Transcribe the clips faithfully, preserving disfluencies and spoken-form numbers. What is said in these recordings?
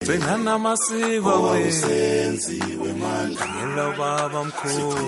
gcina amasiko wakusenziwe manje ngelo baba mkhulu.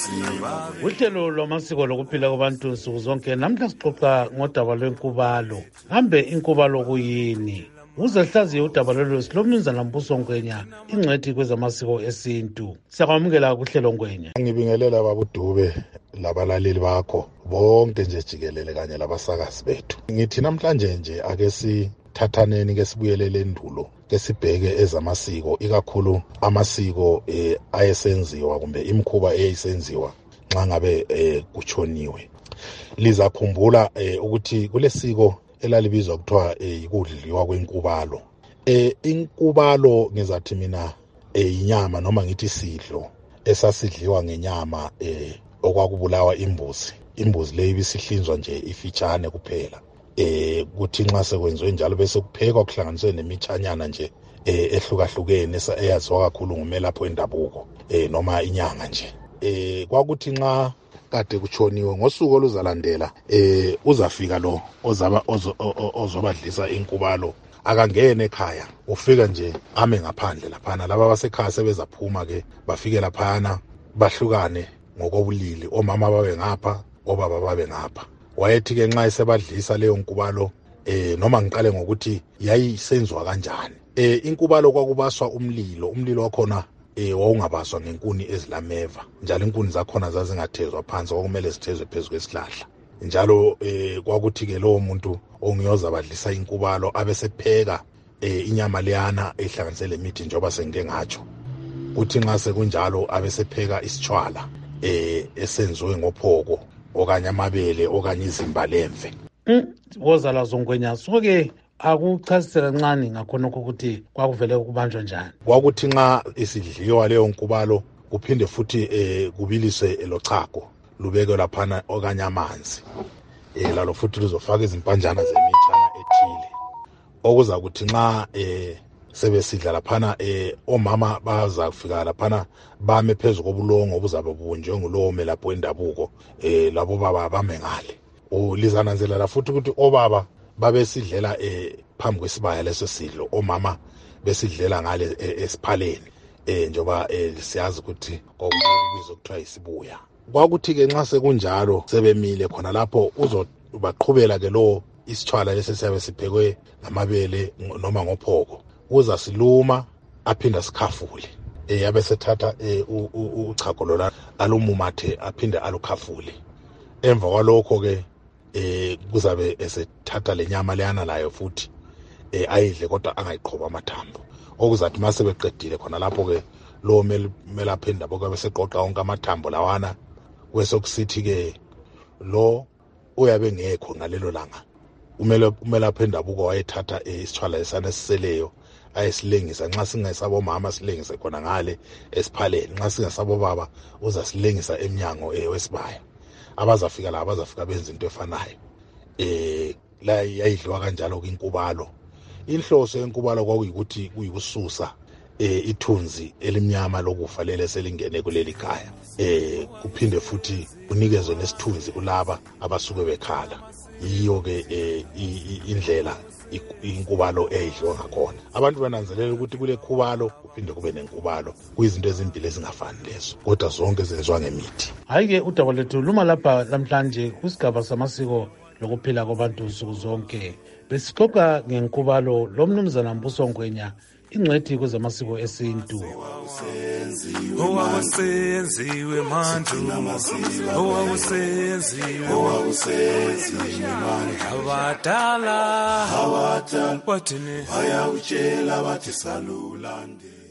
Uhlelo lwamasiko lokuphila kwabantu nsuku zonke namhla sixoxa ngodaba lwenkubalo. Kambe inkubalo kuyini? Uzahlaziye udaba lolu silomnumzana Mbuso Ngwenya, ingcwethi kwezamasiko esintu. Siyakwamukela kuhlelo Ngwenya. Ngibingelela babudube labalaleli bakho bonke nje jikelele kanye labasakazi bethu. Ngithi namhlanje nje ake sithathaneni ke sibuyelele endulo ke sibheke ezamasiko, ikakhulu amasiko eh, ayesenziwa kumbe imkhuba eyayisenziwa nxa ngabe eh, kuchoniwe. Lizakhumbula eh, ukuthi kulesiko elalibizwa kuthiwa yikudliwa kwenkubalo. Eh inkubalo ngizathi mina eh inyama noma ngithi sidlo esasidliwa ngenyama eh okwakubulawa imbuzi. Imbuzi leyo ibisihlinzwa nje ifitshane kuphela. Eh kuthi nxa sekwenziwe njalo bese kuphekwa kuhlanganiswe nemichanyana nje eh ehlukahlukene eyaziwa kakhulu ngumelapho endabuko eh noma inyanga nje. Eh kwakuthi nxa kade kuchoniwe ngosuku oluzalandela eh uzafika lo ozaba ozobadlisa inkubalo akangene ekhaya, ufika nje ame ngaphandle laphana. Laba basekhaya sebezaphuma ke bafike laphana bahlukane ngokobulili, omama babe ngapha obaba babe ngapha. Wayethi ke nxa esebadlisa leyo nkubalo eh noma ngiqale ngokuthi yayisenziwa kanjani. Eh inkubalo kwakubaswa umlilo, umlilo wakhona eh wawungabaswa ngenkuni ezilameva, njalo inkuni zakhona zazingathezwa phansi, okumele zithezwe phezulu kwesihlahla. Njalo eh kwakuthi ke lowo muntu ongiyoza badlisa inkubalo abesepheka eh inyama leyana ehlanganise lemithi njoba sengike ngatsho. Kuthi nxa sekunjalo abesepheka isitshwala eh esenziwe ngophoko okanye amabele okanye izimba lemve. Mm, woza lazo Ngwenya soke akuchasisela kancane ngakhonokho ukuthi kwakuvele kubanjwa njani. Kwakuthi nxa isidliwa leyo nkubalo kuphinde futhi eh kubilise lochago lubeke laphana okanye amanzi. Eh lalo futhi luzofaka izimpanjana zemichana ethile. Okuza kuthi nxa eh sebesidla laphana eh omama baza kufika laphana bame phezulu kobulongo obuzabe bunjwe ngulowo melapho endabuko eh labo baba bame ngale. Ulizananzelela futhi ukuthi obaba babesidlela eh phambi kwesibaya leso sidlo, omama besidlela ngale esiphaleni eh njoba eh siyazi ukuthi okubizwa kuthiwa isibuya. Kwakuthi ke nxa sekunjalo sebemile khona lapho uzobaqhubela ke lo isitshwala lesi siyabe siphekwe ngamabele noma ngophoko, uza siluma aphinda sikhafule eh yabe sethatha uchago lola alumumathe aphinde alukhafule. Emva kwalokho ke eh kuzabe esethatha lenyama leyana layo futhi eh ayidle kodwa angayiqhoba amathambo. Okuzathi mase beqedile khona lapho ke lo melapha endabuko bese qoqa onke amathambo lawana, kwesokusithi ke lo uyabe ngekho ngalelo langa. Umele umelapha endabuko wayethatha isitshwala esana siseleyo ayesilengisa, nxa singesabo mama silengise khona ngale esiphaleni, nxa singesabo baba uza silengisa eminyango wesibaya. Abazafika la abazafika benza into efanayo. Eh la yayidliwa kanjalo kwinkubalo. Inhloso yenkubalo kwakuyikuthi kuyikususa eh ithunzi elimnyama lokufa lele selingene kuleli khaya. Eh kuphinde futhi unikezwe nesithunzi kulaba abasuke bekhala. Yiyo ke indlela inkubalo eyidliwa ngakhona. Abantu bananzelela ukuthi kule khubalo kuphinde kube nenkubalo, kuyizinto ezimbili ezingafani lezo, kodwa zonke zenziwa ngemithi. Hayi ke udaba lethu luma lapha namhlanje kusigaba samasiko lokuphila kwabantu nsuku zonke. Besixoxa ngenkubalo lomnumzana Mbuso Ngwenya, ingcwethi kwezamasiko esintu. Owakusenziwe manje, owakusenziwe, owakusenziwe manje, abadala abadala wathini bayawutshela bathi salulande.